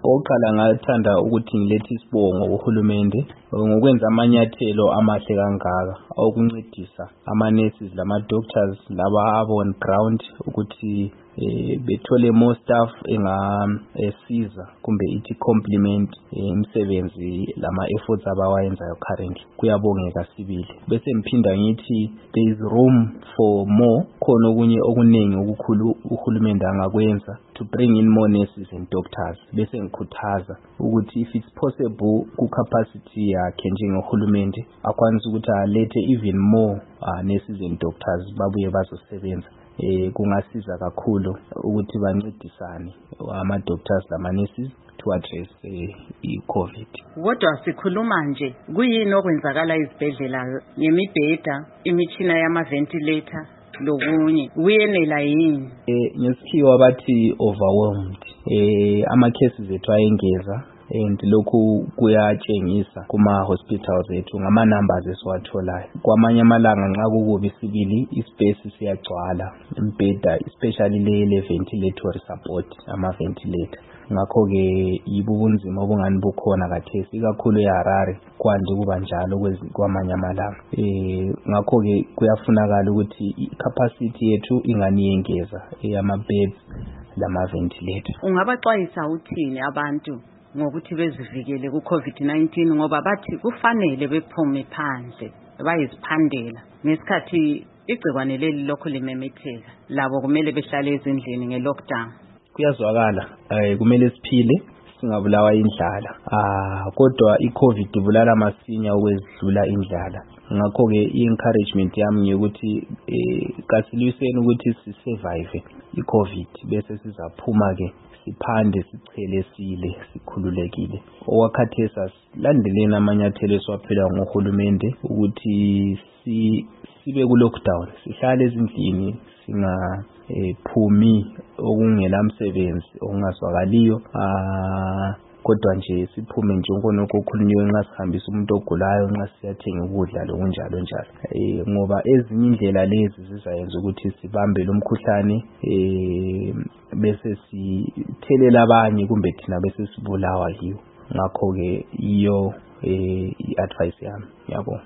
Oqala ngathanda ukuthi ngilethe isibongo kuhulumende ngokwenza amanyathelo amahle kangaka okuncedisa ama-nurses lama-doctors laba on ground ukuthi bethole more staff engasiza kumbe ithi complement imisebenzi lama-efforts abawayenzayo currently. Kuyabongeka sibili. Bese ngiphinda ngithi there is room for more khona okunye okuningi okukhulu uhulumende angakwenza to bring in more nurses and doctors. Bese ngikhuthaza ukuthi if it's possible ku-capacity yakhe njengohulumende akwanisa ukuthi alethe even more nurses and doctors babuye bazosebenza. Kungasiza kakhulu ukuthi bancedisane ama-doctors lama-nurses to address i-COVID. Kodwa sikhuluma nje kuyini okwenzakala izibhedlela ngemibheda, imitshina yama-ventilator lokunye kuyenela yini? Ngesikhiwa bathi overwhelmed. Ama-cases ethu ayengeza and lokhu kuyatshengisa kuma-hospitals ethu ngama-numbers esiwatholayo. Kwamanye amalanga nxa kukubi sibili ispace siyagcwala imbheda, especially le ventilatory support, ama-ventilator. Ngakho-ke yibo ubunzima obungani bukhona kathesi ikakhulu eHarare kwande kuba njalo kwamanye amalanga. Ngakho-ke kuyafunakala ukuthi i-capacity yethu inganiyengeza eyama-beds lama-ventilator. Ungabaxwayisa uthini abantu ngokuthi bezivikele ku-COVID-19 ngoba bathi kufanele bephume phandle bayiziphandela ngesikhathi igcikwane leli lokho limemetheka, labo kumele behlale ezindlini nge-lockdown? Kuyazwakala kumele siphile singabulawa indlala, kodwa i-COVID ibulala masinya ukwedlula indlala. Ngakho-ke i-encouragement yami ngikuthi kasilwiseni ukuthi si-survive i-COVID bese sizaphuma-ke siphande sichelesile sikhululekile. Okwakhathesa silandeleni amanyathelo esiwaphila ngohulumende ukuthi sibe ku-lockdown, sihlale ezindlini singaphumi okungela msebenzi okungazwakaliyo, kodwa nje siphume nje nkonokho okukhulunywe nxa sihambisa umuntu ogulayo nxa siyathenga ukudla lokunjalo njalo. Ngoba ezinye indlela lezi zizayenza ukuthi sibambe lo mkhuhlane bese sithelela abanye kumbe thina bese sibulawa yiwo. Ngakho-ke iyo i-advice yami. Yabo.